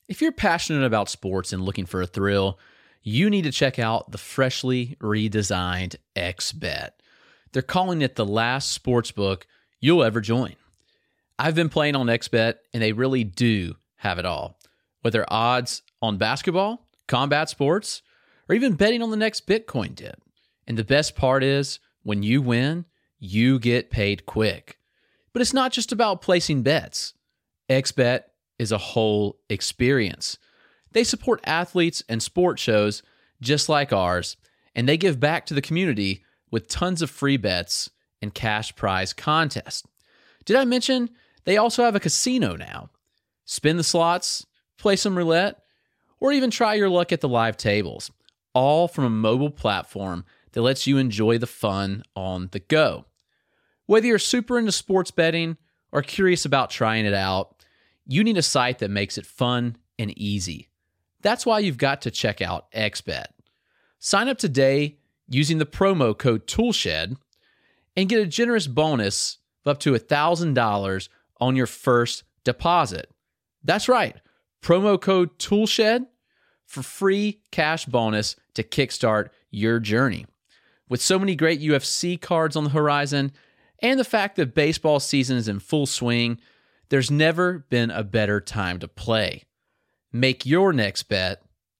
If you're passionate about sports and looking for a thrill, you need to check out the freshly redesigned XBet. They're calling it the last sportsbook you'll ever join. I've been playing on XBet, and they really do have it all. Whether odds on basketball, combat sports, or even betting on the next Bitcoin dip. And the best part is, when you win, you get paid quick. But it's not just about placing bets. XBet is a whole experience. They support athletes and sport shows just like ours, and they give back to the community with tons of free bets and cash prize contests. Did I mention they also have a casino now? Spin the slots, play some roulette, or even try your luck at the live tables, all from a mobile platform that lets you enjoy the fun on the go. Whether you're super into sports betting or curious about trying it out, you need a site that makes it fun and easy. That's why you've got to check out XBet. Sign up today using the promo code TOOLSHED and get a generous bonus of up to $1,000 on your first deposit. That's right, promo code TOOLSHED for free cash bonus to kickstart your journey. With so many great UFC cards on the horizon and the fact that baseball season is in full swing, there's never been a better time to play. Make your next bet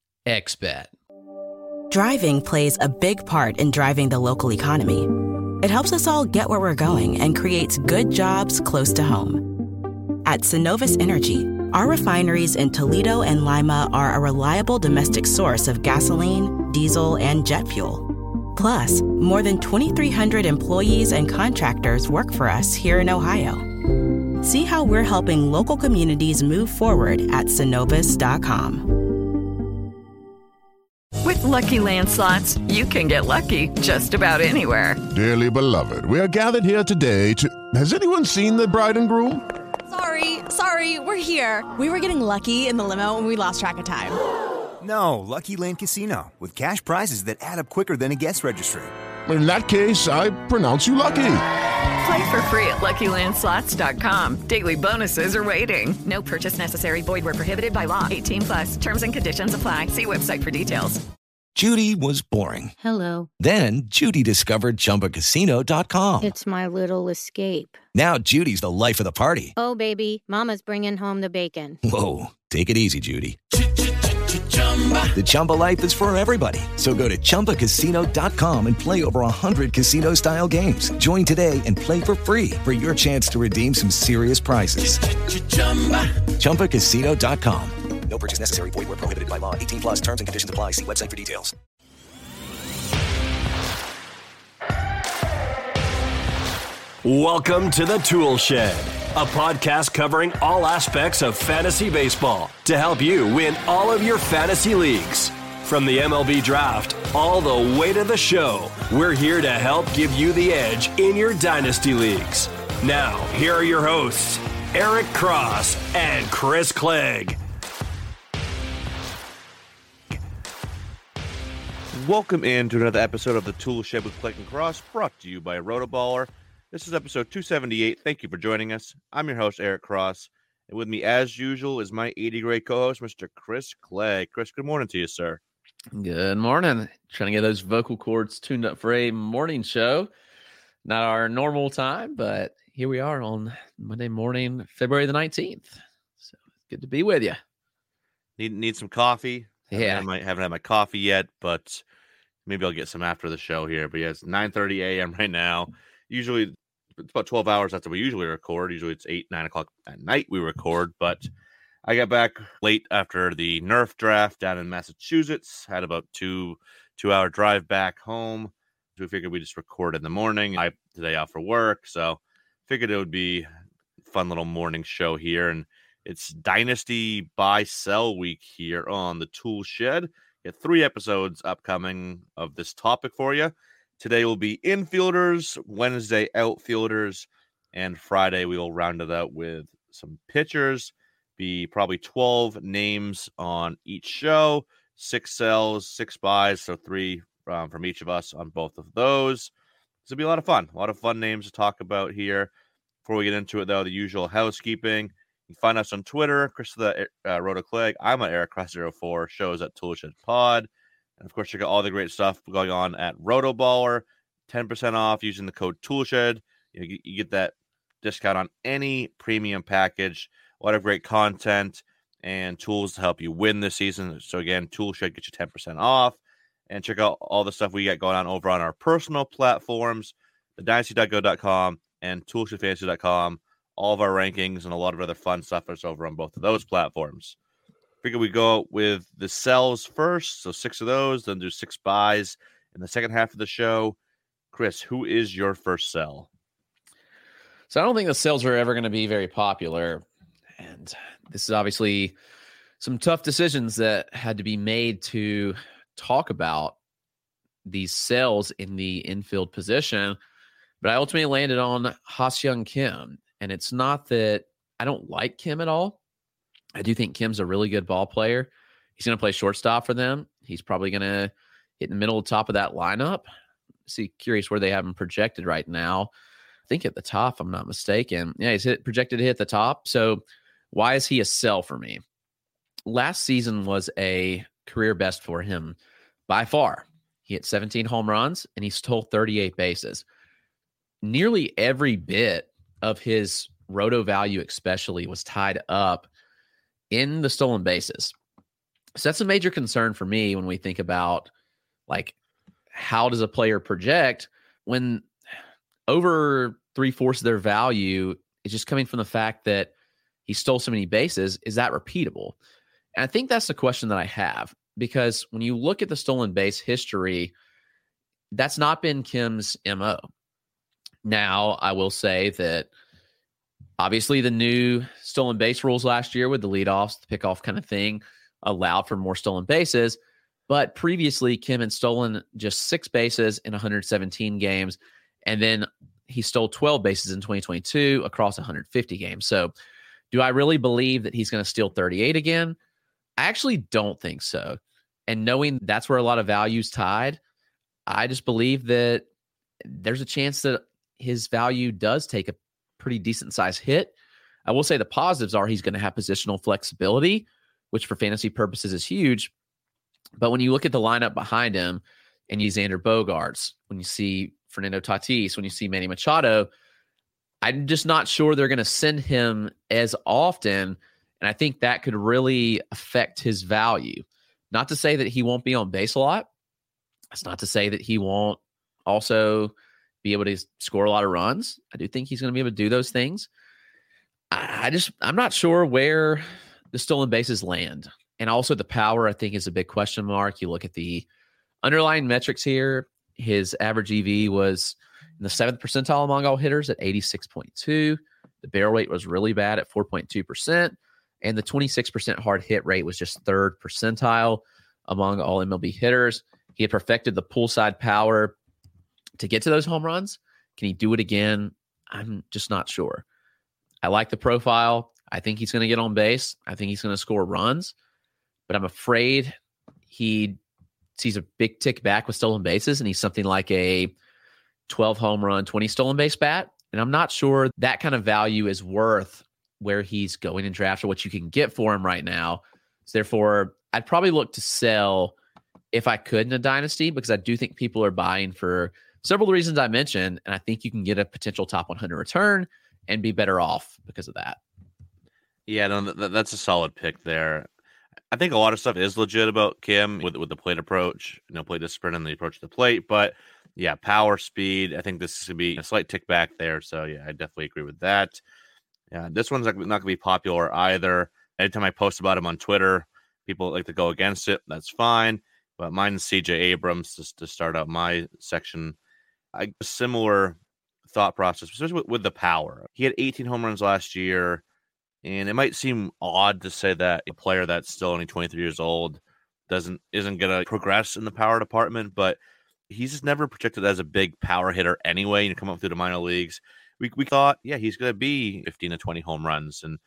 XBet. Driving plays a big part in driving the local economy. It helps us all get where we're going and creates good jobs close to home. At Synovus Energy, our refineries in Toledo and Lima are a reliable domestic source of gasoline, diesel, and jet fuel. Plus, more than 2,300 employees and contractors work for us here in Ohio. See how we're helping local communities move forward at Synovus.com. With Lucky Land Slots, you can get lucky just about anywhere. Dearly beloved, we are gathered here today to... Has anyone seen the bride and groom? Sorry, we're here. We were getting lucky in the limo and we lost track of time. No, Lucky Land Casino, with cash prizes that add up quicker than a guest registry. In that case, I pronounce you lucky. Play for free at LuckyLandSlots.com. Daily bonuses are waiting. No purchase necessary. Void where prohibited by law. 18+. Terms and conditions apply. See website for details. Judy was boring. Hello. Then Judy discovered ChumbaCasino.com. It's my little escape. Now Judy's the life of the party. Oh, baby, mama's bringing home the bacon. Whoa, take it easy, Judy. The Chumba life is for everybody. So go to ChumbaCasino.com and play over 100 casino-style games. Join today and play for free for your chance to redeem some serious prizes. ChumbaCasino.com. No purchase necessary. Void where prohibited by law. 18+. Terms and conditions apply. See website for details. Welcome to the Tool Shed, a podcast covering all aspects of fantasy baseball to help you win all of your fantasy leagues. From the MLB draft all the way to the show, we're here to help give you the edge in your dynasty leagues. Now, here are your hosts, Eric Cross and Chris Clegg. Welcome in to another episode of the Tool Shed with Clegg and Cross, brought to you by Rotoballer. This is episode 278. Thank you for joining us. I'm your host, Eric Cross, and with me, as usual, is my 80-grade co-host, Mr. Chris Clegg. Chris, good morning to you, sir. Good morning. Trying to get those vocal cords tuned up for a morning show. Not our normal time, but here we are on Monday morning, February the 19th. So good to be with you. Need some coffee. Yeah. I haven't had my coffee yet, but maybe I'll get some after the show here. But yeah, it's 9:30 a.m. right now. Usually it's about 12 hours after we usually record. Usually it's 8, 9 o'clock at night we record. But I got back late after the Nerf draft down in Massachusetts. Had about two-hour drive back home. So we figured we'd just record in the morning. I today off for work, so figured it would be a fun little morning show here. And it's Dynasty Buy-Sell Week here on the Tool Shed. Got 3 episodes upcoming of this topic for you. Today will be infielders, Wednesday outfielders, and Friday we will round it out with some pitchers. Be probably 12 names on each show, 6 sells, 6 buys, so 3 from each of us on both of those. This will be a lot of fun names to talk about here. Before we get into it, though, the usual housekeeping. You can find us on Twitter, Chris the Roto Clegg. I'm at EricCross04. Shows at Toolshed Pod. And of course, check out all the great stuff going on at RotoBaller. 10% off using the code Toolshed. You get that discount on any premium package. A lot of great content and tools to help you win this season. So again, Toolshed gets you 10% off. And check out all the stuff we got going on over on our personal platforms, thedynasty.go.com and toolshedfantasy.com. All of our rankings and a lot of other fun stuff is over on both of those platforms. Figure we go with the sells first. So 6 of those, then do 6 buys in the second half of the show. Chris, who is your first sell? So I don't think the sells are ever going to be very popular. And this is obviously some tough decisions that had to be made to talk about these sells in the infield position. But I ultimately landed on Ha-Seong Kim. And it's not that I don't like Kim at all. I do think Kim's a really good ball player. He's going to play shortstop for them. He's probably going to hit in the middle of the top of that lineup. Curious where they have him projected right now. I think at the top, if I'm not mistaken. Yeah, he's projected to hit the top. So why is he a sell for me? Last season was a career best for him by far. He hit 17 home runs and he stole 38 bases. Nearly every bit of his roto value especially was tied up in the stolen bases. So that's a major concern for me when we think about, like, how does a player project when over 3/4 of their value is just coming from the fact that he stole so many bases? Is that repeatable? And I think that's the question that I have, because when you look at the stolen base history, that's not been Kim's MO. Now, I will say that obviously the new stolen base rules last year with the leadoffs, the pickoff kind of thing, allowed for more stolen bases. But previously, Kim had stolen just 6 bases in 117 games. And then he stole 12 bases in 2022 across 150 games. So do I really believe that he's going to steal 38 again? I actually don't think so. And knowing that's where a lot of value's tied, I just believe that there's a chance that his value does take a pretty decent size hit. I will say the positives are he's going to have positional flexibility, which for fantasy purposes is huge. But when you look at the lineup behind him and you see Xander Bogaerts, when you see Fernando Tatis, when you see Manny Machado, I'm just not sure they're going to send him as often. And I think that could really affect his value. Not to say that he won't be on base a lot. It's not to say that he won't also be able to score a lot of runs. I do think he's going to be able to do those things. I'm not sure where the stolen bases land. And also the power, I think, is a big question mark. You look at the underlying metrics here. His average EV was in the 7th percentile among all hitters at 86.2. The barrel rate was really bad at 4.2%. And the 26% hard hit rate was just 3rd percentile among all MLB hitters. He had perfected the pull side power to get to those home runs. Can he do it again? I'm just not sure. I like the profile. I think he's going to get on base. I think he's going to score runs. But I'm afraid he sees a big tick back with stolen bases, and he's something like a 12 home run, 20 stolen base bat. And I'm not sure that kind of value is worth where he's going in draft or what you can get for him right now. So therefore, I'd probably look to sell if I could in a dynasty, because I do think people are buying for several reasons I mentioned, and I think you can get a potential top 100 return and be better off because of that. Yeah, no, that's a solid pick there. I think a lot of stuff is legit about Kim with the plate approach, plate discipline and the approach to the plate. But yeah, power, speed. I think this is going to be a slight tick back there. So yeah, I definitely agree with that. Yeah, this one's not going to be popular either. Anytime I post about him on Twitter, people like to go against it. That's fine. But mine's CJ Abrams just to start out my section. A similar thought process, especially with the power. He had 18 home runs last year. And it might seem odd to say that a player that's still only 23 years old isn't going to progress in the power department, but he's just never projected as a big power hitter anyway. Come up through the minor leagues, we thought, yeah, he's going to be 15 to 20 home runs, and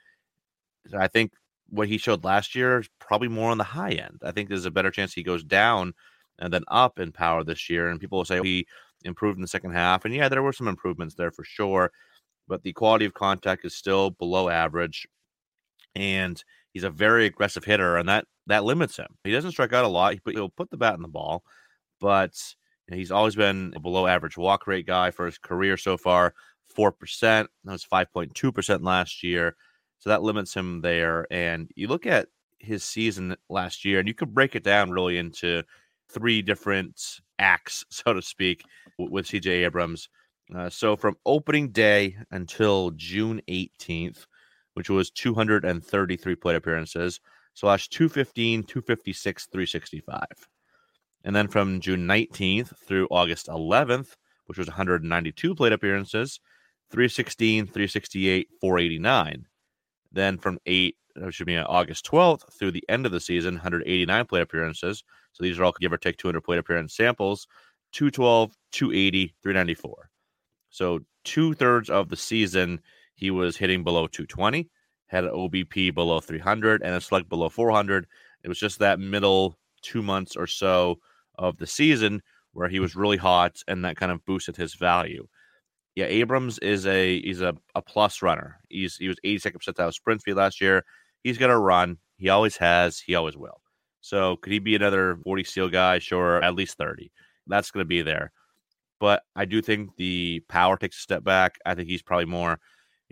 I think what he showed last year is probably more on the high end. I think there's a better chance he goes down and then up in power this year, and people will say he improved in the second half, and yeah, there were some improvements there for sure. But the quality of contact is still below average. and he's a very aggressive hitter, and that limits him. He doesn't strike out a lot, but he'll put the bat in the ball. But he's always been a below average walk rate guy for his career so far, 4%. That was 5.2% last year. So that limits him there. And you look at his season last year, and you could break it down really into 3 different acts, so to speak, with CJ Abrams. So from opening day until June 18th, which was 233 plate appearances, so last 215, 256, 365. And then from June 19th through August 11th, which was 192 plate appearances, 316, 368, 489. Then from August 12th through the end of the season, 189 plate appearances. So these are all give or take 200 plate appearance samples, 212, 280, 394. So 2/3 of the season, he was hitting below 220, had an OBP below 300, and a slug below 400. It was just that middle 2 months or so of the season where he was really hot, and that kind of boosted his value. Yeah, Abrams is he's a plus runner. He was 82nd percentile sprint speed last year. He's going to run. He always has. He always will. So could he be another 40 steal guy? Sure, at least 30. That's going to be there. But I do think the power takes a step back. I think he's probably more,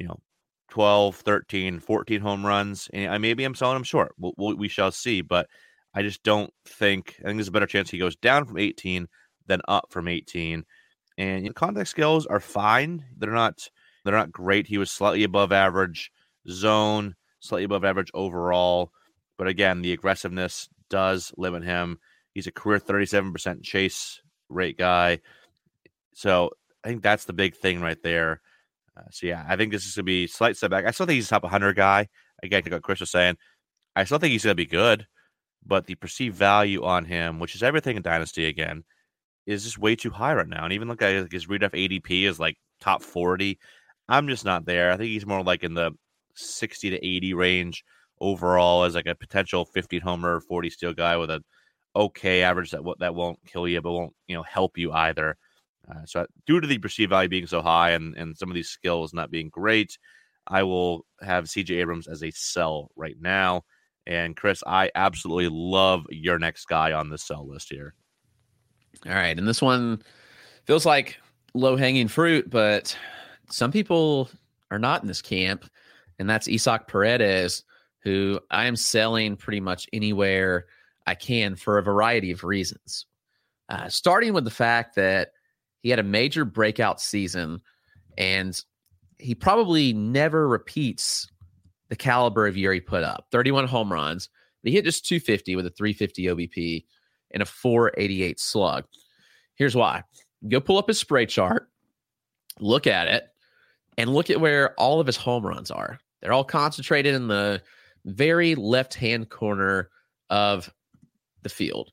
12, 13, 14 home runs. And maybe I'm selling him short. We shall see. But I just don't think – I think there's a better chance he goes down from 18 than up from 18. And contact skills are fine. They're not great. He was slightly above average zone, slightly above average overall. But again, the aggressiveness does limit him. He's a career 37% chase rate guy. So I think that's the big thing right there. I think this is going to be a slight setback. I still think he's a top 100 guy. Again, like what Chris was saying, I still think he's going to be good. But the perceived value on him, which is everything in Dynasty again, is just way too high right now. And even look at his ReDraf ADP is like top 40. I'm just not there. I think he's more like in the 60 to 80 range overall as like a potential 15 homer, 40 steal guy with an okay average that won't kill you, but won't help you either. So due to the perceived value being so high and some of these skills not being great, I will have CJ Abrams as a sell right now. And Chris, I absolutely love your next guy on this sell list here. All right. And this one feels like low-hanging fruit, but some people are not in this camp, and that's Isaac Paredes, who I am selling pretty much anywhere I can for a variety of reasons. Starting with the fact that he had a major breakout season, and he probably never repeats the caliber of year he put up. 31 home runs, but he hit just 250 with a 350 OBP and a 488 slug. Here's why. Go pull up his spray chart, look at it, and look at where all of his home runs are. They're all concentrated in the very left-hand corner of the field.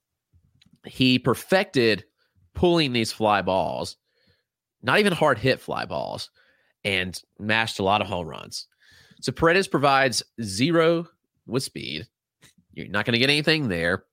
He perfected pulling these fly balls, not even hard hit fly balls, and mashed a lot of home runs. So Paredes provides 0 with speed. You're not going to get anything there.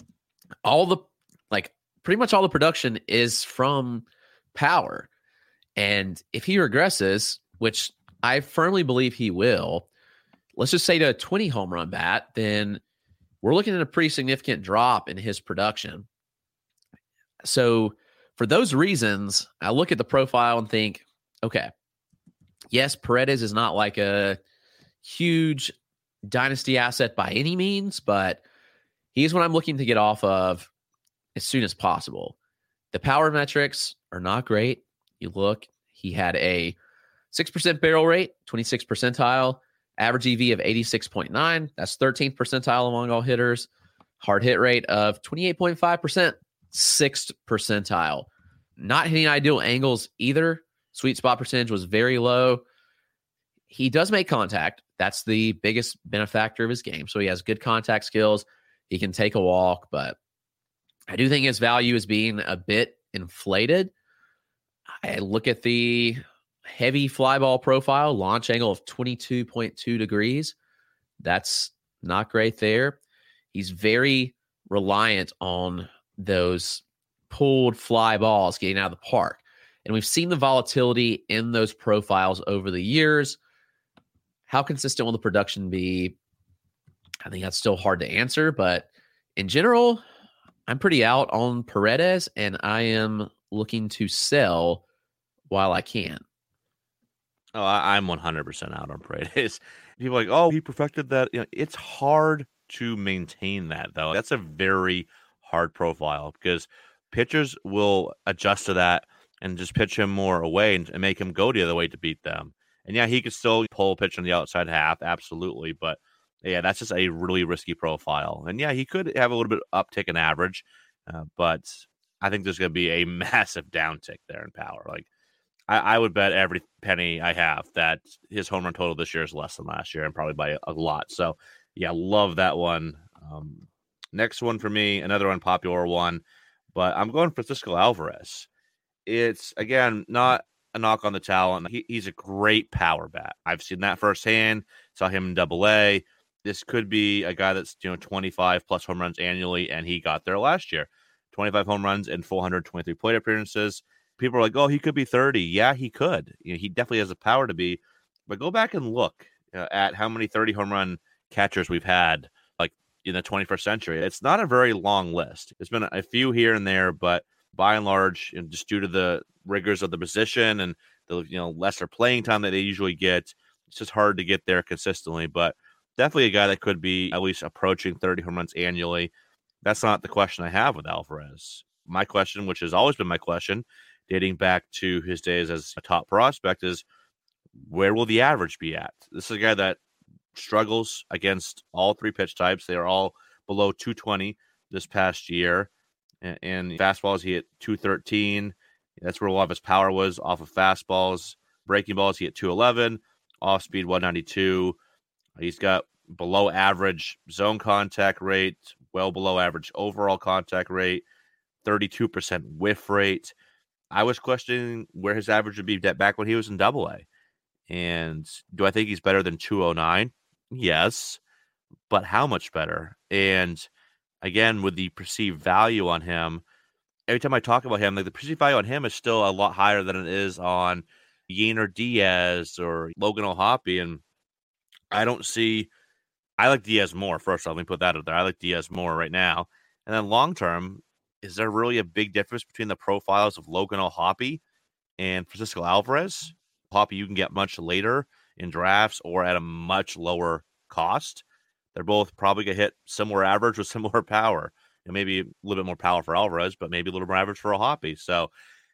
Pretty much all the production is from power. And if he regresses, which I firmly believe he will, let's just say to a 20 home run bat, then we're looking at a pretty significant drop in his production. So for those reasons, I look at the profile and think, okay, yes, Paredes is not like a huge dynasty asset by any means, but he's what I'm looking to get off of as soon as possible. The power metrics are not great. You look, he had a 6% barrel rate, 26th percentile, average EV of 86.9. That's 13th percentile among all hitters. Hard hit rate of 28.5%, 6th percentile. Not hitting ideal angles either. Sweet spot percentage was very low. He does make contact. That's the biggest benefactor of his game. So he has good contact skills. He can take a walk, but I do think his value is being a bit inflated. I look at the heavy fly ball profile, launch angle of 22.2 degrees. That's not great there. He's very reliant on those pulled fly balls getting out of the park. And we've seen the volatility in those profiles over the years. How consistent will the production be? I think that's still hard to answer, but in general, I'm pretty out on Paredes, and I am looking to sell while I can. Oh, I'm 100% out on Paredes. People are like, oh, he perfected that. It's hard to maintain that, though. That's a very hard profile because pitchers will adjust to that and just pitch him more away and make him go the other way to beat them. And yeah, he could still pull a pitch on the outside half, absolutely. But yeah, that's just a really risky profile. And yeah, he could have a little bit uptick in average, but I think there's going to be a massive downtick there in power. Like I would bet every penny I have that his home run total this year is less than last year, and probably by a lot. So yeah, love that one. Next one for me, another unpopular one, but I'm going Francisco Alvarez. It's, again, not a knock on the talent. He's a great power bat. I've seen that firsthand. Saw him in Double-A. This could be a guy that's 25 plus home runs annually, and he got there last year. 25 home runs and 423 plate appearances. People are like, oh, he could be 30. Yeah, he could. He definitely has the power to be. But go back and look at how many 30 home run catchers we've had like in the 21st century. It's not a very long list. There's been a few here and there, but by and large, just due to the rigors of the position and the lesser playing time that they usually get, it's just hard to get there consistently. But definitely a guy that could be at least approaching 30 home runs annually. That's not the question I have with Alvarez. My question, which has always been my question, dating back to his days as a top prospect, is where will the average be at? This is a guy that struggles against all three pitch types. They are all below 220 this past year. And fastballs, he hit 213. That's where a lot of his power was, off of fastballs. Breaking balls, he hit 211. Off speed, 192. He's got below average zone contact rate, well below average overall contact rate, 32% whiff rate. I was questioning where his average would be back when he was in Double-A. And do I think he's better than 209? Yes. But how much better? And again, with the perceived value on him, every time I talk about him, like the perceived value on him is still a lot higher than it is on Yainer Diaz or Logan O'Hoppe. And I like Diaz more. First off, let me put that out there. I like Diaz more right now. And then long term, is there really a big difference between the profiles of Logan O'Hoppe and Francisco Alvarez? Hoppe you can get much later in drafts or at a much lower cost. They're both probably going to hit similar average with similar power. Maybe a little bit more power for Alvarez, but maybe a little more average for O'Hoppe. So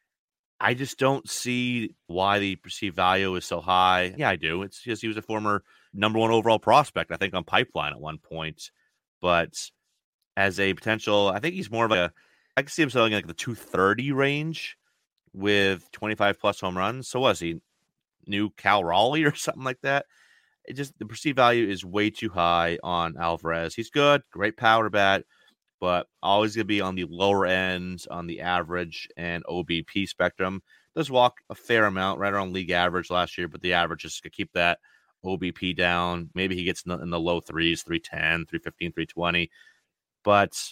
I just don't see why the perceived value is so high. Yeah, I do. It's just he was a former number one overall prospect, I think, on Pipeline at one point. But as a potential, I think he's more of I can see him selling like the 230 range with 25 plus home runs. So was he new Cal Raleigh or something like that? It just, the perceived value is way too high on Alvarez. He's good, great power bat, but always going to be on the lower end on the average and OBP spectrum. Does walk a fair amount, right around league average last year, but the average is to keep that OBP down. Maybe he gets in the low threes, 310, 315, 320. But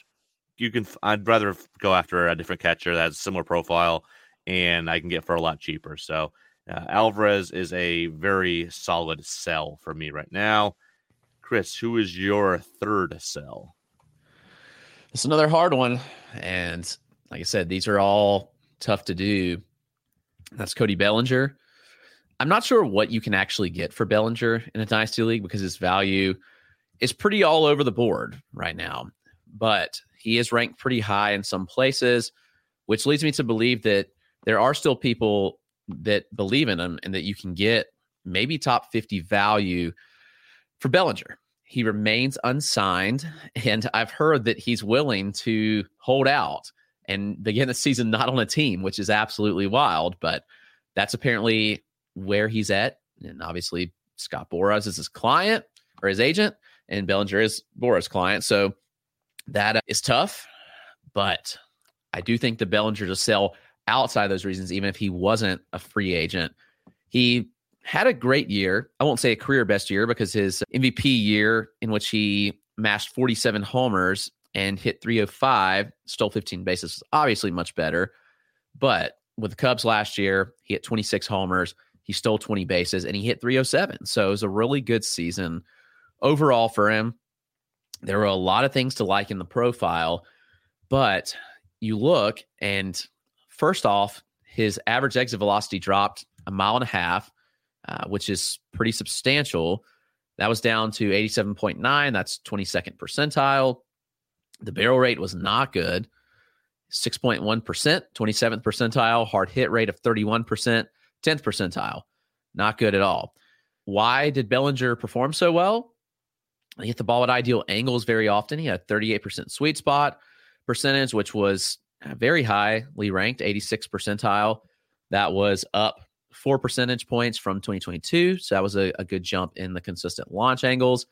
I'd rather go after a different catcher that has a similar profile and I can get for a lot cheaper. So Alvarez is a very solid sell for me right now. Chris, who is your third sell? It's another hard one. And like I said, these are all tough to do. That's Cody Bellinger. I'm not sure what you can actually get for Bellinger in a Dynasty League because his value is pretty all over the board right now. But he is ranked pretty high in some places, which leads me to believe that there are still people that believe in him and that you can get maybe top 50 value for Bellinger. He remains unsigned, and I've heard that he's willing to hold out and begin the season not on a team, which is absolutely wild, but that's apparently where he's at. And obviously Scott Boras is his client or his agent, and Bellinger is Boras' client. So that is tough, but I do think the Bellinger to sell outside those reasons, even if he wasn't a free agent. He had a great year. I won't say a career best year because his MVP year in which he mashed 47 homers and hit 305, stole 15 bases, was obviously much better. But with the Cubs last year, he hit 26 homers, He stole 20 bases, and he hit 307. So it was a really good season overall for him. There were a lot of things to like in the profile, but you look, and first off, his average exit velocity dropped 1.5 miles, which is pretty substantial. That was down to 87.9. That's 22nd percentile. The barrel rate was not good. 6.1%, 27th percentile. Hard hit rate of 31%, 10th percentile. Not good at all. Why did Bellinger perform so well? He hit the ball at ideal angles very often. He had a 38% sweet spot percentage, which was very highly ranked, 86th percentile. That was up 4 percentage points from 2022. So that was a good jump in the consistent launch angles.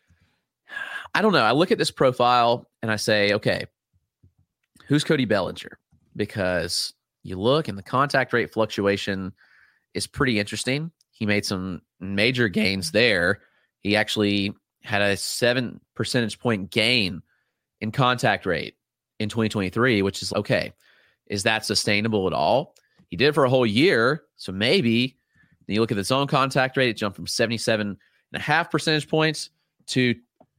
I don't know. I look at this profile and I say, okay, who's Cody Bellinger? Because you look and the contact rate fluctuation is pretty interesting. He made some major gains there. He actually had a 7 percentage point gain in contact rate in 2023, which is okay. Is that sustainable at all? He did it for a whole year. So maybe then you look at the zone contact rate, it jumped from 77.5 percentage points to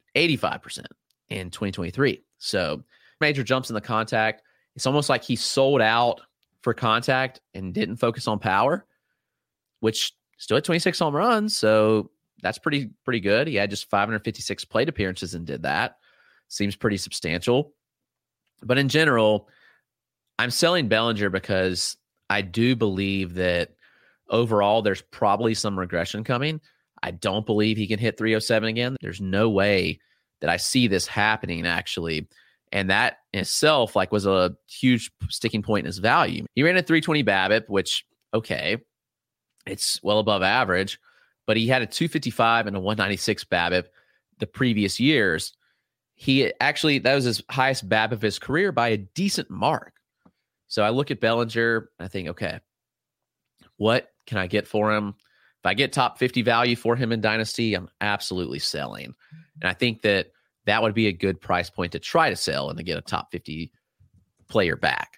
85% in 2023. So major jumps in the contact. It's almost like he sold out for contact and didn't focus on power, which still had 26 home runs. So that's pretty good. He had just 556 plate appearances and did that. Seems pretty substantial. But in general, I'm selling Bellinger because I do believe that overall there's probably some regression coming. I don't believe he can hit 307 again. There's no way that I see this happening, actually. And that in itself was a huge sticking point in his value. He ran a 320 BABIP, which, okay, it's well above average, but he had a 255 and a 196 BABIP the previous years. That was his highest BABIP of his career by a decent mark. So I look at Bellinger and I think, okay, what can I get for him? If I get top 50 value for him in Dynasty, I'm absolutely selling. And I think that would be a good price point to try to sell and to get a top 50 player back.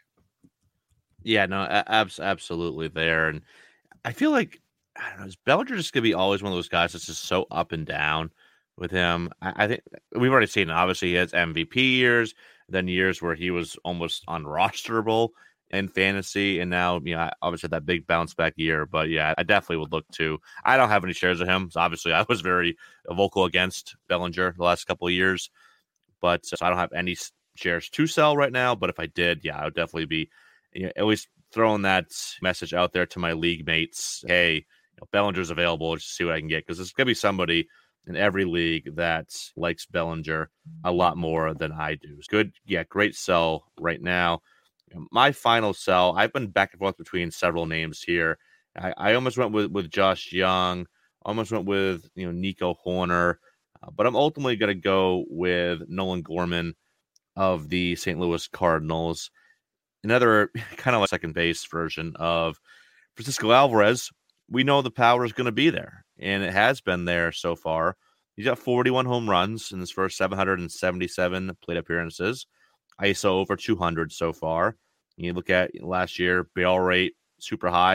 Yeah, no, absolutely there. And I feel like, I don't know, is Bellinger just going to be always one of those guys that's just so up and down with him? I think we've already seen it. Obviously, he has MVP years, then years where he was almost unrosterable in fantasy, and now, obviously that big bounce back year. But yeah, I definitely would look to. I don't have any shares of him, so obviously I was very vocal against Bellinger the last couple of years, but so I don't have any shares to sell right now. But if I did, yeah, I would definitely be always throwing that message out there to my league mates. Hey, Bellinger's available. Just see what I can get, because there's gonna be somebody in every league that likes Bellinger a lot more than I do. It's good, yeah, great sell right now. My final sell, I've been back and forth between several names here. I almost went with Josh Young, almost went with Nico Hoerner, but I'm ultimately going to go with Nolan Gorman of the St. Louis Cardinals. Another kind of like second base version of Francisco Alvarez. We know the power is going to be there, and it has been there so far. He's got 41 home runs in his first 777 plate appearances. ISO over 200 so far. You look at last year, barrel rate super high,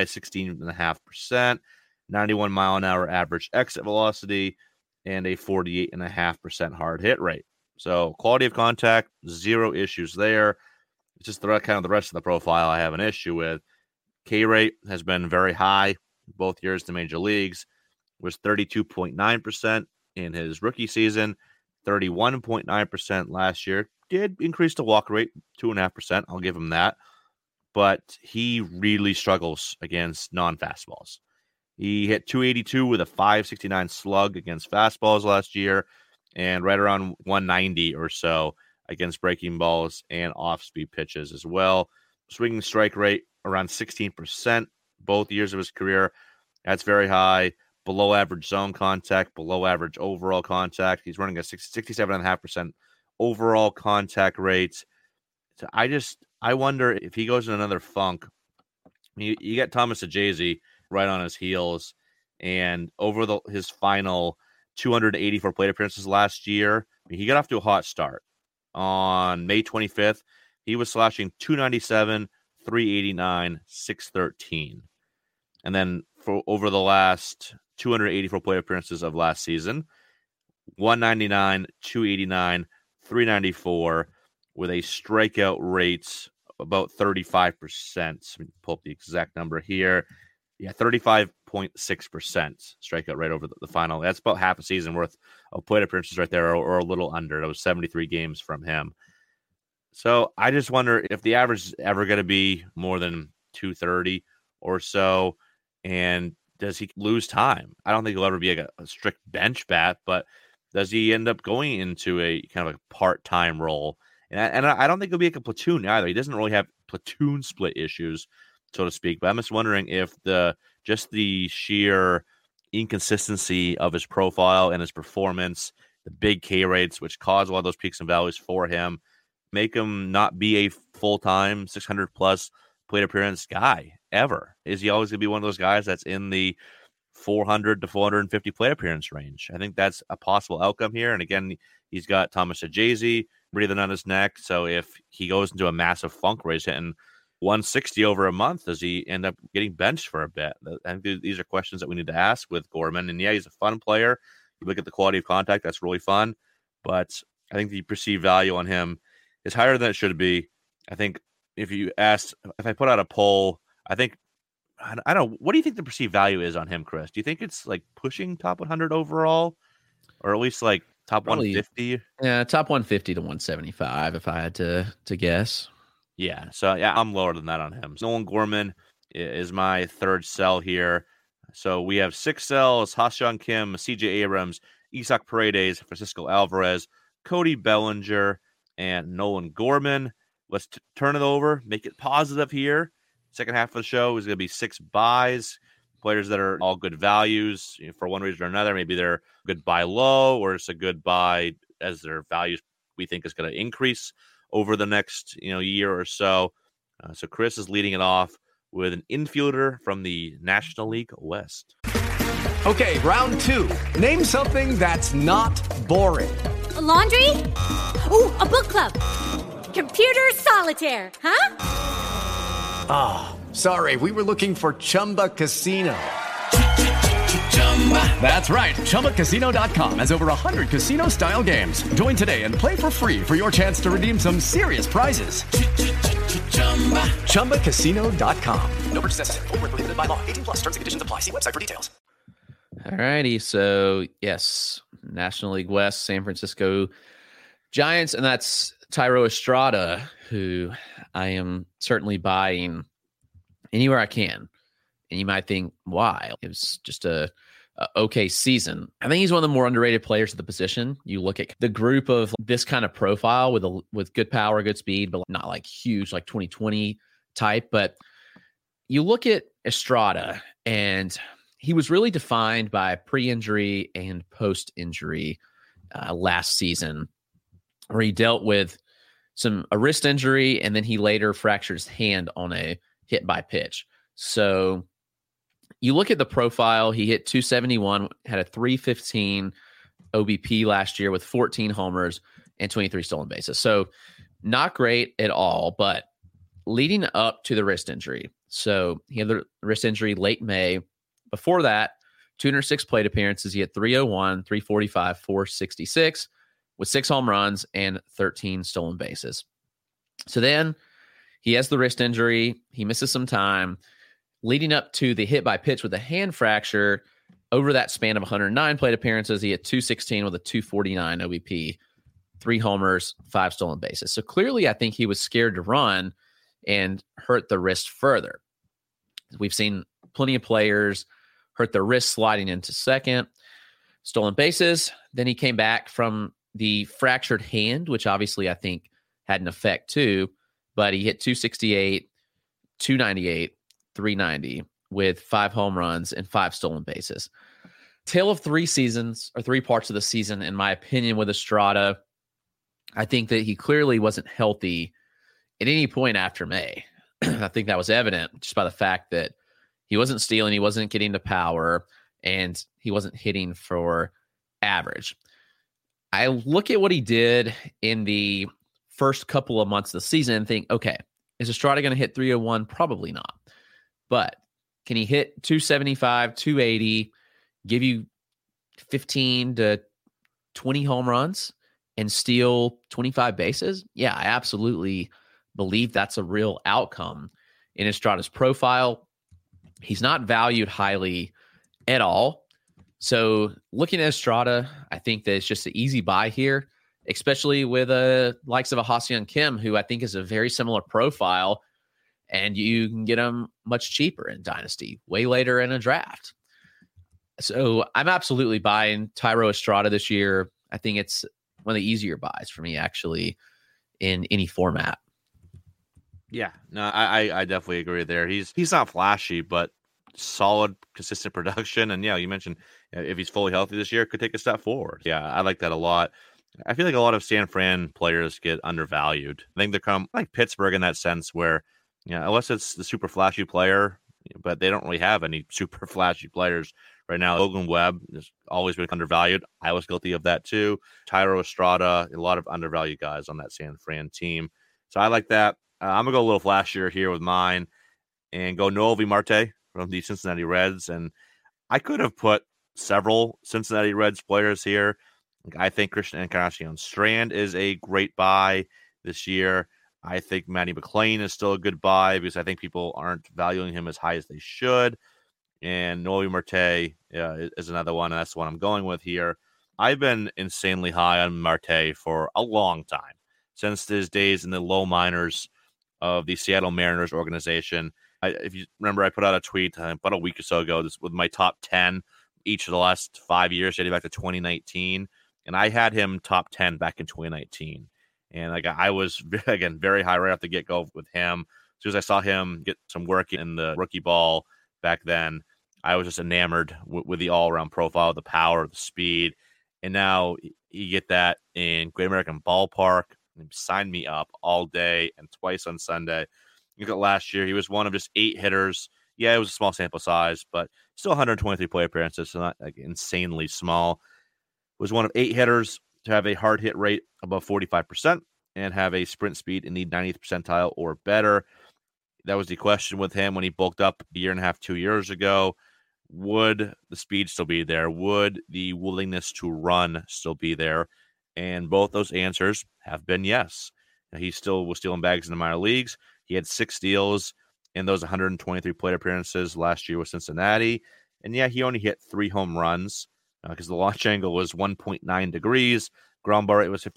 16.5%, 91 mile an hour average exit velocity, and a 48.5% hard hit rate. So quality of contact, zero issues there. It's just the rest of the profile I have an issue with. K rate has been very high both years in the major leagues. Was 32.9% in his rookie season, 31.9% last year. Did increase the walk rate 2.5%. I'll give him that. But he really struggles against non-fastballs. He hit 282 with a 569 slug against fastballs last year, and right around 190 or so against breaking balls and off-speed pitches as well. Swinging strike rate around 16% both years of his career. That's very high. Below average zone contact, below average overall contact. He's running a 67.5% overall contact rate. So I wonder if he goes in another funk. You get Thomas Ajazi right on his heels, and over his final 284 plate appearances last year, he got off to a hot start. On May 25th, he was slashing 297, 389, 613. And then for over the last 284 plate appearances of last season. 199, 289, 394 with a strikeout rate about 35%. Let me pull up the exact number here. Yeah, 35.6% strikeout rate over the final. That's about half a season worth of plate appearances right there, or a little under. That was 73 games from him. So I just wonder if the average is ever going to be more than 230 or so, and does he lose time? I don't think he'll ever be like a strict bench bat, but does he end up going into a kind of a part-time role? And I don't think he'll be like a platoon either. He doesn't really have platoon split issues, so to speak. But I'm just wondering if the sheer inconsistency of his profile and his performance, the big K rates, which cause a lot of those peaks and valleys for him, make him not be a full-time 600-plus plate appearance guy ever. Is he always going to be one of those guys that's in the 400 to 450 plate appearance range? I think that's a possible outcome here. And again, he's got Thomas Ajazi breathing on his neck. So if he goes into a massive funk where he's hitting 160 over a month, does he end up getting benched for a bit? I think these are questions that we need to ask with Gorman. And yeah, he's a fun player. You look at the quality of contact, that's really fun. But I think the perceived value on him is higher than it should be. I think if I put out a poll, I don't know. What do you think the perceived value is on him, Chris? Do you think it's like pushing top 100 overall, or at least like top 150? Yeah, top 150 to 175 if I had to guess. Yeah, so yeah, I'm lower than that on him. Nolan Gorman is my third sell here. So we have 6 sells: Ha-Seong Kim, CJ Abrams, Isaac Paredes, Francisco Alvarez, Cody Bellinger, and Nolan Gorman. Let's turn it over, make it positive here. Second half of the show is going to be 6 buys, players that are all good values for one reason or another. Maybe they're good buy low, or it's a good buy as their values we think is going to increase over the next year or so. So Chris is leading it off with an infielder from the National League West. Okay, round 2. Name something that's not boring. A laundry? Ooh, a book club. Computer solitaire, huh? Ah, oh, sorry, we were looking for Chumba Casino. That's right, ChumbaCasino.com has over 100 casino-style games. Join today and play for free for your chance to redeem some serious prizes. ChumbaCasino.com. No purchase necessary. Void where prohibited by law. 18+. Terms and conditions apply. See website for details. All righty, so yes, National League West, San Francisco Giants, and that's Thairo Estrada, who I am certainly buying anywhere I can. And you might think, why? It was just a okay season. I think he's one of the more underrated players at the position. You look at the group of this kind of profile with good power, good speed, but not like huge, like 2020 type. But you look at Estrada, and he was really defined by pre-injury and post-injury last season, where he dealt with a wrist injury, and then he later fractured his hand on a hit by pitch. So you look at the profile, he hit 271, had a 315 OBP last year with 14 homers and 23 stolen bases. So not great at all, but leading up to the wrist injury. So he had the wrist injury late May. Before that, 206 plate appearances. He had 301, 345, 466 with 6 home runs and 13 stolen bases. So then he has the wrist injury. He misses some time. Leading up to the hit by pitch with a hand fracture, over that span of 109 plate appearances, he had 216 with a 249 OBP, 3 homers, 5 stolen bases. So clearly, I think he was scared to run and hurt the wrist further. We've seen plenty of players hurt their wrist sliding into second, stolen bases. Then he came back from the fractured hand, which obviously I think had an effect too, but he hit 268, 298, 390 with 5 home runs and 5 stolen bases. Tale of 3 seasons, or 3 parts of the season, in my opinion, with Estrada. I think that he clearly wasn't healthy at any point after May. I think that was evident just by the fact that he wasn't stealing, he wasn't getting to power, and he wasn't hitting for average. I look at what he did in the first couple of months of the season and think, okay, is Estrada going to hit 301? Probably not. But Can he hit 275, 280, give you 15 to 20 home runs and steal 25 bases? Yeah, I absolutely believe that's a real outcome in Estrada's profile. He's not valued highly at all. So looking at Estrada, I think that it's just an easy buy here, especially with likes of a Ha-Seong Kim, who I think is a very similar profile, and you can get him much cheaper in Dynasty, way later in a draft. So I'm absolutely buying Thairo Estrada this year. I think it's one of the easier buys for me, actually, in any format. Yeah, no, I definitely agree there. He's not flashy, but solid, consistent production. And yeah, you mentioned if he's fully healthy this year, could take a step forward. Yeah, I like that a lot. I feel like a lot of San Fran players get undervalued. I think they're kind of like Pittsburgh in that sense where, unless it's the super flashy player, but they don't really have any super flashy players right now. Logan Webb has always been undervalued. I was guilty of that too. Thairo Estrada, a lot of undervalued guys on that San Fran team. So I like that. I'm going to go a little flashier here with mine and go Noelvi Marte from the Cincinnati Reds. And I could have put several Cincinnati Reds players here. I think Christian Encarnacion Strand is a great buy this year. I think Matty McLean is still a good buy because I think people aren't valuing him as high as they should. And Noelvi Marte is another one, and that's the one I'm going with here. I've been insanely high on Marte for a long time, since his days in the low minors of the Seattle Mariners organization. If you remember, I put out a tweet about a week or so ago with my top 10 each of the last 5 years, dating back to 2019. And I had him top 10 back in 2019. And I was, again, very high right off the get-go with him. As soon as I saw him get some work in the rookie ball back then, I was just enamored with the all-around profile, the power, the speed. And now you get that in Great American Ballpark. Sign me up all day and twice on Sunday. Look at last year. He was one of just 8 hitters. Yeah, it was a small sample size, but still 123 plate appearances, so not insanely small. Was one of 8 hitters to have a hard hit rate above 45% and have a sprint speed in the 90th percentile or better. That was the question with him when he bulked up a year and a half, 2 years ago. Would the speed still be there? Would the willingness to run still be there? And both those answers have been yes. He still was stealing bags in the minor leagues. He had 6 steals in those 123 plate appearances last year with Cincinnati. And yeah, he only hit 3 home runs because the launch angle was 1.9 degrees. Ground ball rate was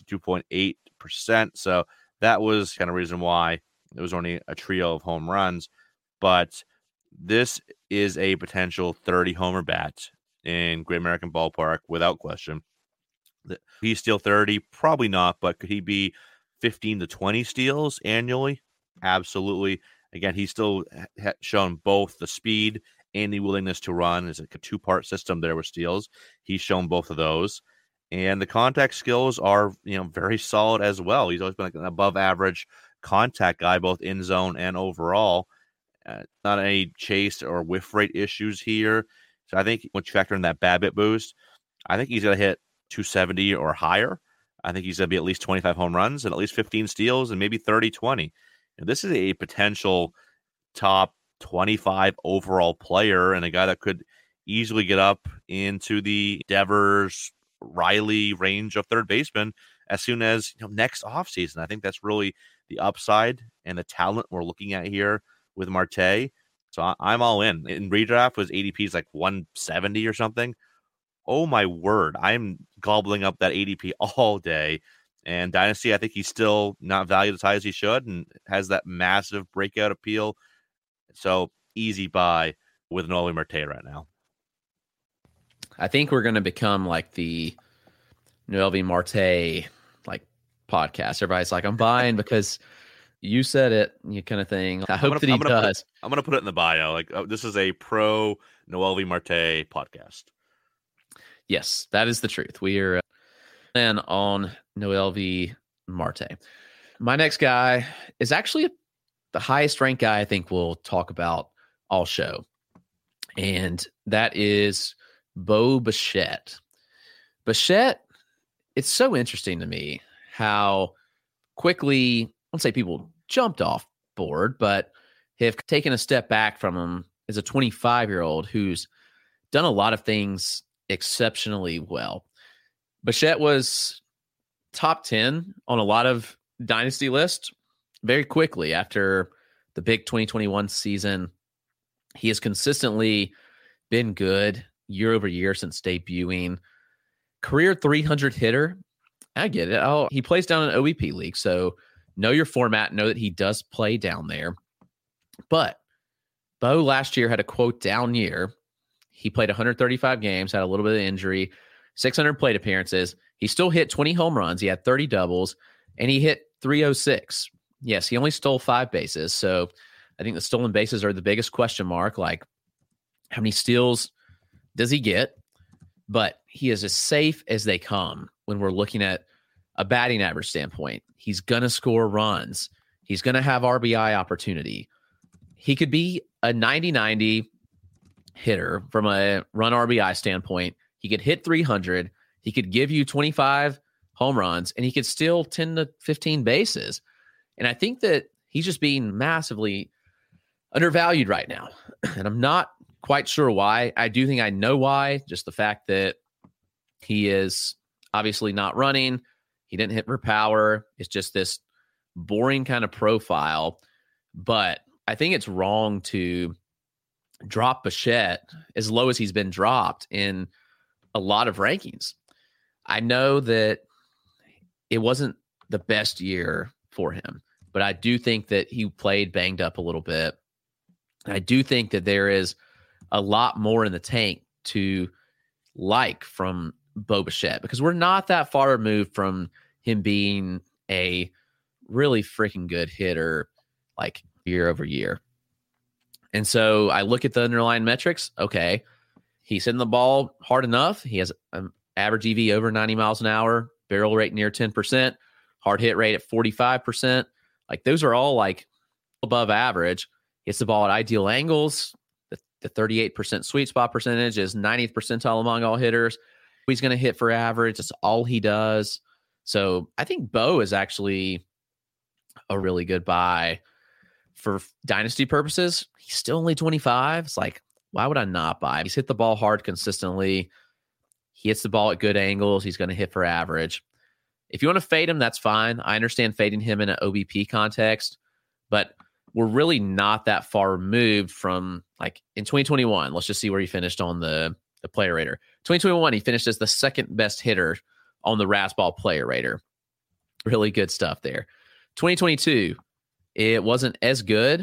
52.8%. So that was kind of reason why it was only a trio of home runs. But this is a potential 30 homer bat in Great American Ballpark without question. He's steal 30? Probably not, but could he be 15 to 20 steals annually? Absolutely. Again, he's still shown both the speed and the willingness to run. It's like a 2-part system there with steals. He's shown both of those. And the contact skills are, very solid as well. He's always been like an above average contact guy, both in zone and overall. Not any chase or whiff rate issues here. So I think once you factor in that BABIP boost, I think he's going to hit 270 or higher. I think he's going to be at least 25 home runs and at least 15 steals and maybe 30-20. And this is a potential top 25 overall player and a guy that could easily get up into the Devers, Riley range of third baseman as soon as next offseason. I think that's really the upside and the talent we're looking at here with Marte. So I'm all in. In redraft, was ADP's like 170 or something. Oh my word, I'm gobbling up that ADP all day. And Dynasty, I think he's still not valued as high as he should and has that massive breakout appeal. So easy buy with Noelvi Marte right now. I think we're going to become like the Noelvi Marte like podcast. Everybody's like, I'm buying because you said it, you kind of thing. I hope that he does. I'm going to put it in the bio. Like, this is a pro Noelvi Marte podcast. Yes, that is the truth. We are on Noelvi Marte. My next guy is actually the highest ranked guy I think we'll talk about all show. And that is Bo Bichette. Bichette, it's so interesting to me how quickly, I won't say people jumped off board, but have taken a step back from him is a 25-year-old who's done a lot of things exceptionally well. Bichette was top 10 on a lot of dynasty lists very quickly after the big 2021 season. He has consistently been good year over year since debuting. Career 300 hitter. I get it. He plays down in OBP league, so know your format, know that he does play down there. But Bo last year had a quote down year. He played 135 games, had a little bit of injury, 600 plate appearances. He still hit 20 home runs. He had 30 doubles, and he hit 306. Yes, he only stole 5 bases. So I think the stolen bases are the biggest question mark. Like, how many steals does he get? But he is as safe as they come when we're looking at a batting average standpoint. He's going to score runs. He's going to have RBI opportunity. He could be a 90-90 hitter from a run RBI standpoint. He could hit 300. He could give you 25 home runs, and he could steal 10 to 15 bases. And I think that he's just being massively undervalued right now. And I'm not quite sure why. I do think I know why. Just the fact that he is obviously not running. He didn't hit for power. It's just this boring kind of profile. But I think it's wrong to drop Bichette as low as he's been dropped in a lot of rankings. I know that it wasn't the best year for him, but I do think that he played banged up a little bit. I do think that there is a lot more in the tank to like from Bo Bichette, because we're not that far removed from him being a really freaking good hitter, like year over year. And so I look at the underlying metrics. Okay, he's hitting the ball hard enough. He has an average EV over 90 miles an hour, barrel rate near 10%, hard hit rate at 45%. Like, those are all like above average. Hits the ball at ideal angles. The 38% sweet spot percentage is 90th percentile among all hitters. He's going to hit for average. That's all he does. So I think Bo is actually a really good buy for dynasty purposes. He's still only 25. It's like, why would I not buy him? He's hit the ball hard consistently. He hits the ball at good angles. He's going to hit for average. If you want to fade him, that's fine. I understand fading him in an OBP context, but we're really not that far removed from, like, in 2021. Let's just see where he finished on the player rater. 2021, he finished as the second best hitter on the Razzball player rater. Really good stuff there. 2022, it wasn't as good,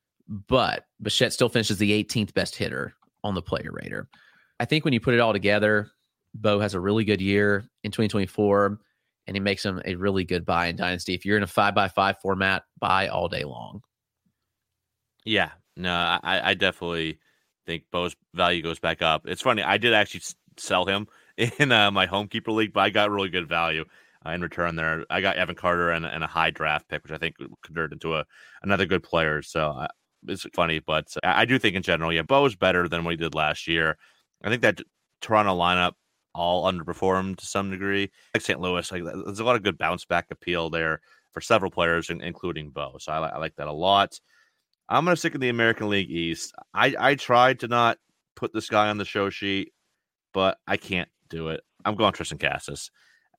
but Bichette still finishes the 18th best hitter on the player rater. I think when you put it all together, Bo has a really good year in 2024, and he makes him a really good buy in Dynasty. If you're in a 5x5 format, buy all day long. Yeah, no, I definitely think Bo's value goes back up. It's funny, I did actually sell him in my Homekeeper League, but I got really good value in return there. I got Evan Carter and a high draft pick, which I think converted into another good player. So it's funny, but I do think in general, yeah, Bo's better than what he did last year. I think that Toronto lineup all underperformed to some degree. Like St. Louis, like, there's a lot of good bounce back appeal there for several players, including Bo. So I like that a lot. I'm going to stick in the American League East. I tried to not put this guy on the show sheet, but I can't do it. I'm going Triston Casas.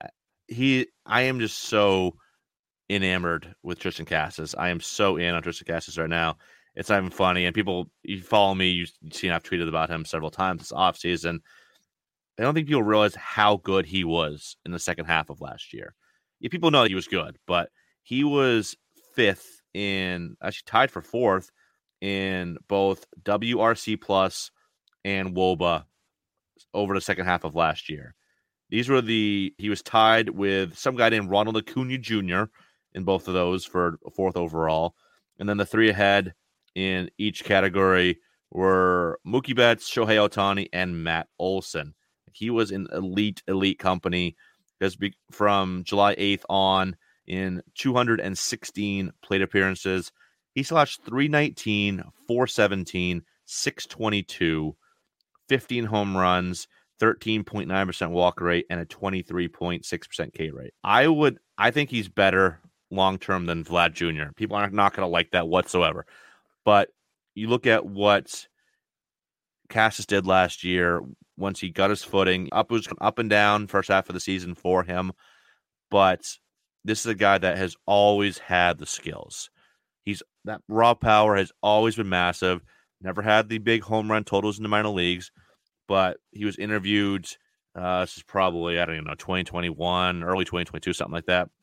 I am just so enamored with Triston Casas. I am so in on Triston Casas right now. It's not even funny. And people, you follow me, you've seen I've tweeted about him several times this offseason. I don't think people realize how good he was in the second half of last year. Yeah, people know he was good, but he was fifth actually tied for fourth in both WRC Plus and WOBA over the second half of last year. He was tied with some guy named Ronald Acuna Jr. in both of those for fourth overall. And then the three ahead in each category were Mookie Betts, Shohei Ohtani, and Matt Olson. He was in elite company because from July 8th on, in 216 plate appearances, he slashed 319, 417, 622, 15 home runs, 13.9% walk rate, and a 23.6% K rate. I think he's better long-term than Vlad Jr. People are not going to like that whatsoever. But you look at what Casas did last year once he got his footing. Was up and down first half of the season for him, but this is a guy that has always had the skills. That raw power has always been massive. Never had the big home run totals in the minor leagues, but he was interviewed. This is probably, 2021, early 2022, something like that,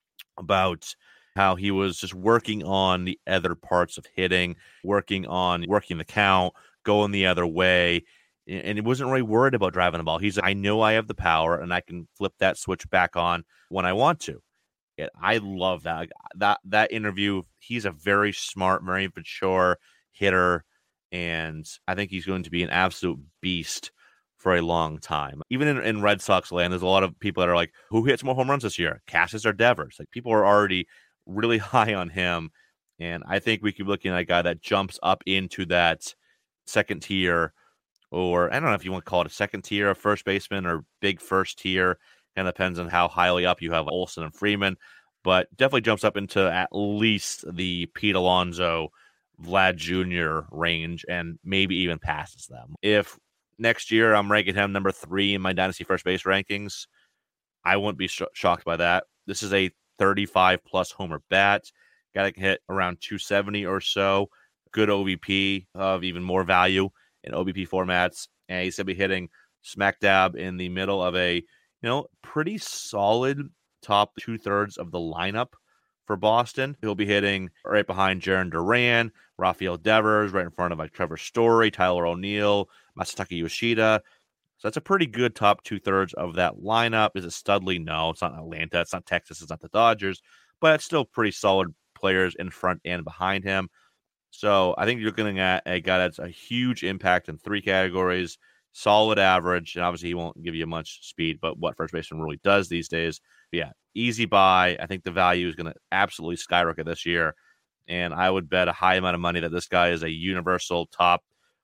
about how he was just working on the other parts of hitting, working the count, going the other way. And he wasn't really worried about driving the ball. He's like, I know I have the power and I can flip that switch back on when I want to. And I love that. That interview, he's a very smart, very mature hitter. And I think he's going to be an absolute beast for a long time. Even in Red Sox land, there's a lot of people that are like, who hits more home runs this year, Casas or Devers? Like, people are already really high on him. And I think we could be looking at a guy that jumps up into that second tier, or I don't know if you want to call it a second tier of first baseman or big first tier. Kind of depends on how highly up you have Olsen and Freeman, but definitely jumps up into at least the Pete Alonso, Vlad Jr. range, and maybe even passes them. If next year I'm ranking him number 3 in my Dynasty first base rankings, I wouldn't be shocked by that. This is a 35-plus homer bat. Guy that can hit around 270 or so. Good OBP of even more value in OBP formats. And he's going to be hitting smack dab in the middle of a pretty solid top 2/3 of the lineup for Boston. He'll be hitting right behind Jarren Duran, Rafael Devers, right in front of Trevor Story, Tyler O'Neill, Masataka Yoshida. So that's a pretty good top 2/3 of that lineup. Is it Studley? No, it's not Atlanta. It's not Texas. It's not the Dodgers. But it's still pretty solid players in front and behind him. So I think you're looking at a guy that's a huge impact in 3 categories. Solid average, and obviously he won't give you much speed, but what first baseman really does these days. But yeah, easy buy. I think the value is going to absolutely skyrocket this year, and I would bet a high amount of money that this guy is a universal top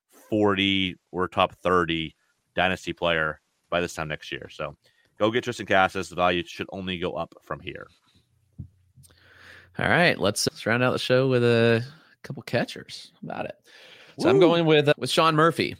40 or top 30 dynasty player by this time next year. So go get Triston Casas. The value should only go up from here. All right, let's round out the show with a couple catchers. How about it? So I'm going with Sean Murphy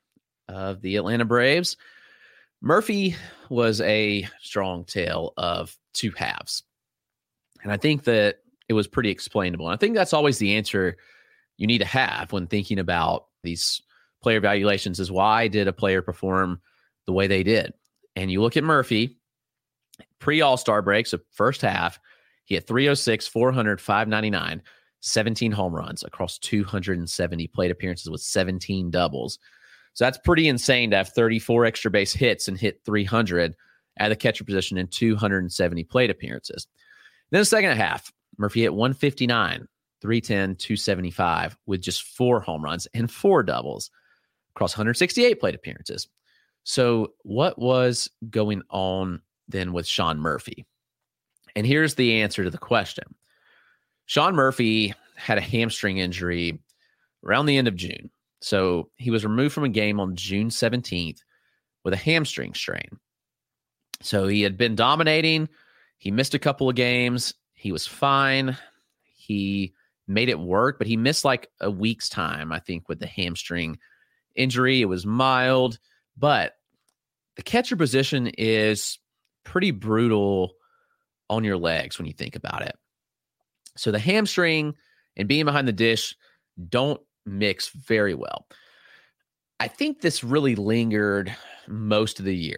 of the Atlanta Braves. Murphy was a strong tale of 2 halves. And I think that it was pretty explainable. And I think that's always the answer you need to have when thinking about these player evaluations, is why did a player perform the way they did? And you look at Murphy, pre-All-Star break, so first half, he had 306, 400, 599, 17 home runs across 270 plate appearances with 17 doubles. So that's pretty insane to have 34 extra base hits and hit 300 at the catcher position in 270 plate appearances. Then the second half, Murphy hit 159, 310, 275 with just 4 home runs and 4 doubles across 168 plate appearances. So what was going on then with Sean Murphy? And here's the answer to the question. Sean Murphy had a hamstring injury around the end of June. So he was removed from a game on June 17th with a hamstring strain. So he had been dominating. He missed a couple of games. He was fine. He made it work, but he missed like a week's time, I think, with the hamstring injury. It was mild, but the catcher position is pretty brutal on your legs when you think about it. So the hamstring and being behind the dish don't mix very well. I think this really lingered most of the year.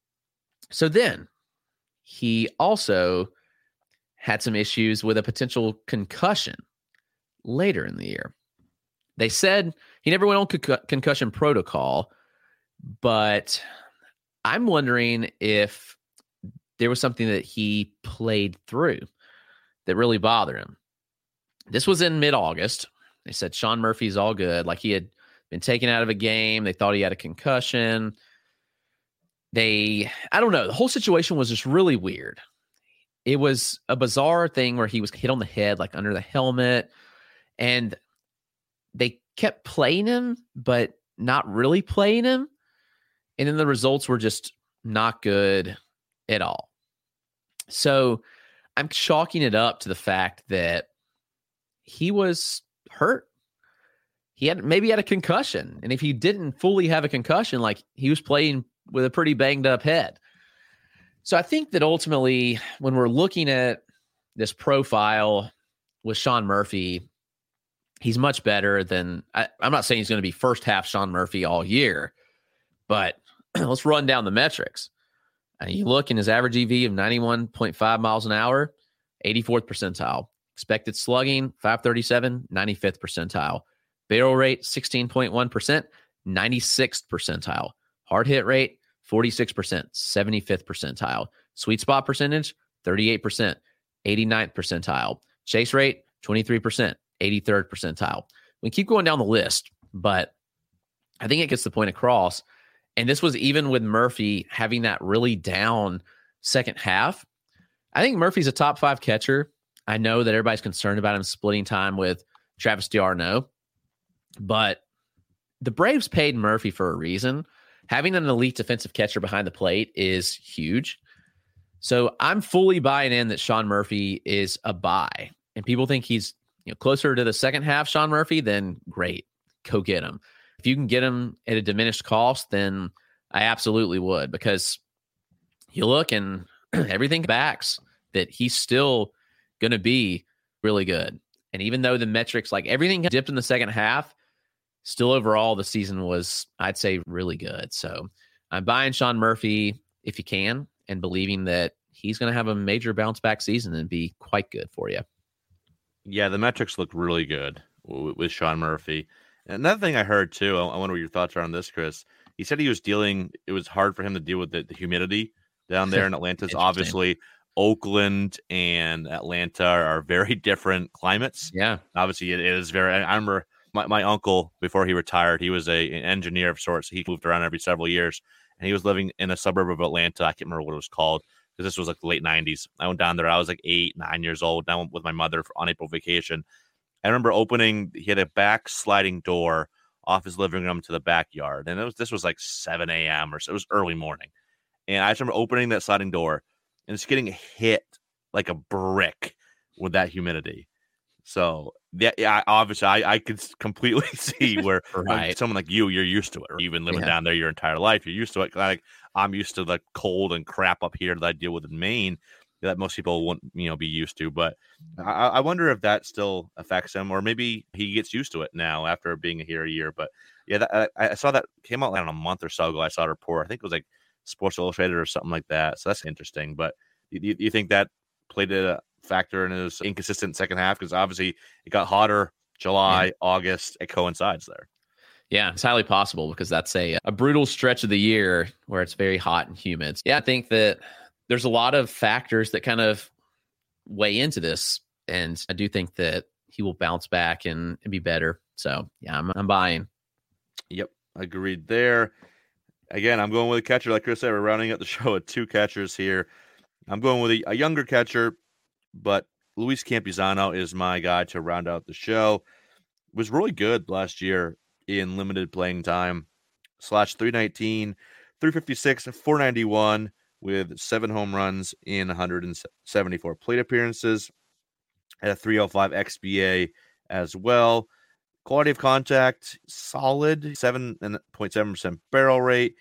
So then he also had some issues with a potential concussion later in the year. They said he never went on concussion protocol, but I'm wondering if there was something that he played through that really bothered him. This was in mid-August. They said Sean Murphy's all good. Like, he had been taken out of a game. They thought he had a concussion. I don't know. The whole situation was just really weird. It was a bizarre thing where he was hit on the head, like under the helmet. And they kept playing him, but not really playing him. And then the results were just not good at all. So I'm chalking it up to the fact that he was hurt. he had a concussion. And if he didn't fully have a concussion, like, he was playing with a pretty banged up head. So I think that ultimately, when we're looking at this profile with Sean Murphy, he's much better than I'm not saying he's going to be first half Sean Murphy all year, but let's run down the metrics. You look in his average EV of 91.5 miles an hour, 84th percentile. Expected slugging, 537, 95th percentile. Barrel rate, 16.1%, 96th percentile. Hard hit rate, 46%, 75th percentile. Sweet spot percentage, 38%, 89th percentile. Chase rate, 23%, 83rd percentile. We keep going down the list, but I think it gets the point across. And this was even with Murphy having that really down second half. I think Murphy's a top 5 catcher. I know that everybody's concerned about him splitting time with Travis d'Arnaud, but the Braves paid Murphy for a reason. Having an elite defensive catcher behind the plate is huge. So I'm fully buying in that Sean Murphy is a buy. And people think he's closer to the second half Sean Murphy, then great. Go get him. If you can get him at a diminished cost, then I absolutely would, because you look and everything backs that he's still going to be really good. And even though the metrics, like everything dipped in the second half, still overall the season was, I'd say, really good. So I'm buying Sean Murphy if you can, and believing that he's going to have a major bounce back season and be quite good for you. Yeah, the metrics look really good with Sean Murphy. And another thing I heard too, I wonder what your thoughts are on this, Chris. He said it was hard for him to deal with the humidity down there in Atlanta. Obviously, Oakland and Atlanta are very different climates. Yeah. Obviously, it is very, I remember my uncle, before he retired, he was an engineer of sorts. He moved around every several years, and he was living in a suburb of Atlanta. I can't remember what it was called, because this was like the late 90s. I went down there. I was like 8, 9 years old. I went with my mother on April vacation. I remember he had a back sliding door off his living room to the backyard. And this was like 7 a.m. or so. It was early morning. And I just remember opening that sliding door and it's getting hit like a brick with that humidity. So yeah, obviously I could completely see where right. Someone like you're used to it, or you've been living down there your entire life. You're used to it. Like, I'm used to the cold and crap up here that I deal with in Maine that most people wouldn't, be used to. But I wonder if that still affects him, or maybe he gets used to it now after being here a year. But yeah, I saw that came out a month or so ago. I saw a report. I think it was like Sports Illustrated or something like that. So that's interesting. But you think that played a factor in his inconsistent second half? Because obviously it got hotter July, August. It coincides there. Yeah, it's highly possible, because that's a brutal stretch of the year where it's very hot and humid. Yeah, I think that there's a lot of factors that kind of weigh into this. And I do think that he will bounce back and be better. So yeah, I'm buying. Yep, agreed there. Again, I'm going with a catcher. Like Chris said, we're rounding out the show with 2 catchers here. I'm going with a younger catcher, but Luis Campusano is my guy to round out the show. Was really good last year in limited playing time. Slash 319, 356, 491 with 7 home runs in 174 plate appearances. At a 305 XBA as well. Quality of contact, solid, 7.7% barrel rate,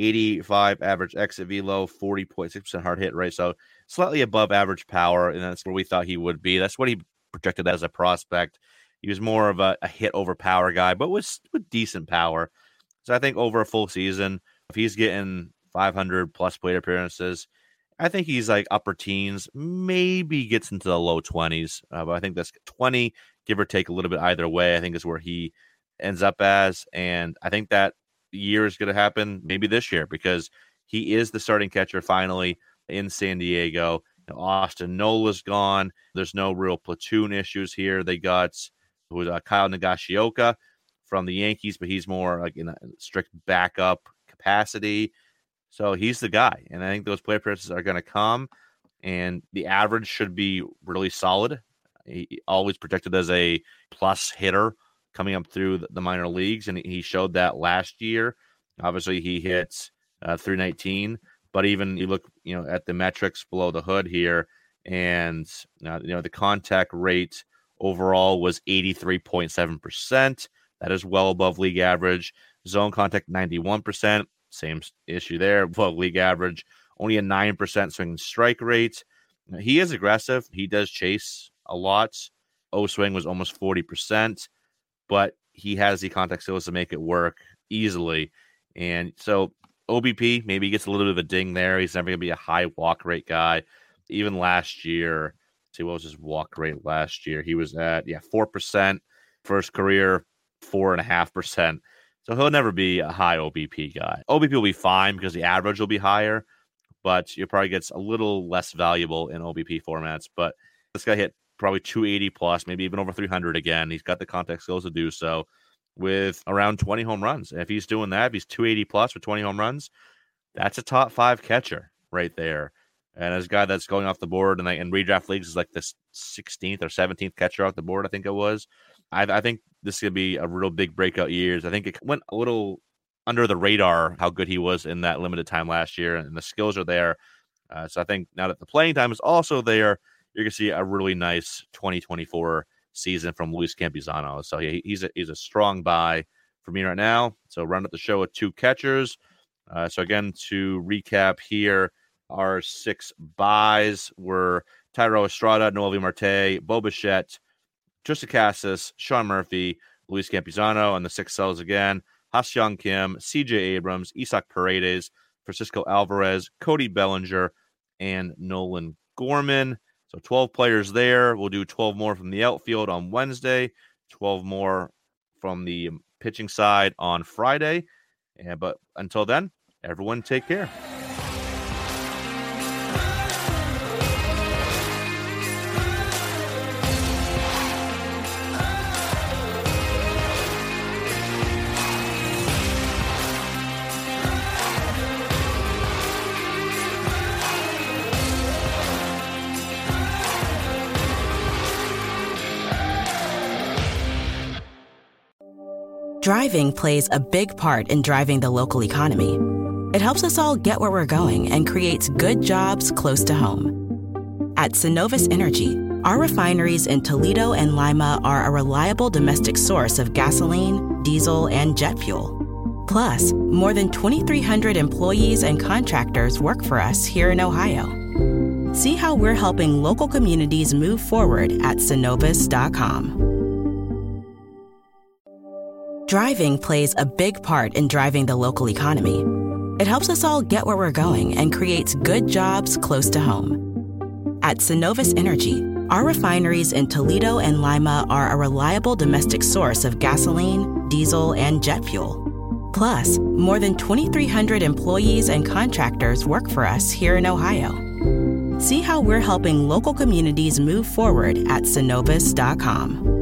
85 average exit velo, 40.6% hard hit rate. So slightly above average power, and that's where we thought he would be. That's what he projected as a prospect. He was more of a hit over power guy, but with decent power. So I think over a full season, if he's getting 500 plus plate appearances, I think he's like upper teens, maybe gets into the low 20s. But I think that's 20, give or take a little bit either way, I think is where he ends up as. And I think that year is going to happen maybe this year, because he is the starting catcher finally in San Diego. Austin Nola's gone. There's no real platoon issues here. They got Kyle Nagashioka from the Yankees, but he's more like in a strict backup capacity. So he's the guy. And I think those play appearances are going to come, and the average should be really solid. He always projected as a plus hitter coming up through the minor leagues, and he showed that last year. Obviously, he hits 319, but even you look, at the metrics below the hood here, and the contact rate overall was 83.7%, That is well above league average. Zone contact, 91%. Same issue there, above league average. Only a 9% swing strike rate. He is aggressive. He does chase a lot. O-swing was almost 40%, but he has the contact skills to make it work easily. And so OBP, maybe he gets a little bit of a ding there. He's never going to be a high walk rate guy. Even last year, see, what was his walk rate last year? He was at 4%. First career, 4.5%. So he'll never be a high OBP guy. OBP will be fine because the average will be higher, but you probably gets a little less valuable in OBP formats. But this guy hit probably 280 plus, maybe even over 300 again. He's got the contact skills to do so with around 20 home runs. And if he's doing that, if he's 280 plus with 20 home runs, that's a top 5 catcher right there. And as a guy that's going off the board and in redraft leagues is like the 16th or 17th catcher off the board, I think it was. I think this is going to be a real big breakout years. I think it went a little under the radar how good he was in that limited time last year, and the skills are there. So I think now that the playing time is also there, you're going to see a really nice 2024 season from Luis Campusano. So he's a strong buy for me right now. So round up the show with 2 catchers. So again, to recap here, our 6 buys were Thairo Estrada, Noelvi Marte, Bo Bichette, Tristan Casas, Sean Murphy, Luis Campusano, and the 6 sells again. Ha-Seong Kim, C.J. Abrams, Isaac Paredes, Francisco Alvarez, Cody Bellinger, and Nolan Gorman. So 12 players there. We'll do 12 more from the outfield on Wednesday, 12 more from the pitching side on Friday. But until then, everyone take care. Driving plays a big part in driving the local economy. It helps us all get where we're going and creates good jobs close to home. At Synovus Energy, our refineries in Toledo and Lima are a reliable domestic source of gasoline, diesel, and jet fuel. Plus, more than 2,300 employees and contractors work for us here in Ohio. See how we're helping local communities move forward at Synovus.com. Driving plays a big part in driving the local economy. It helps us all get where we're going and creates good jobs close to home. At Synovus Energy, our refineries in Toledo and Lima are a reliable domestic source of gasoline, diesel, and jet fuel. Plus, more than 2,300 employees and contractors work for us here in Ohio. See how we're helping local communities move forward at Synovus.com.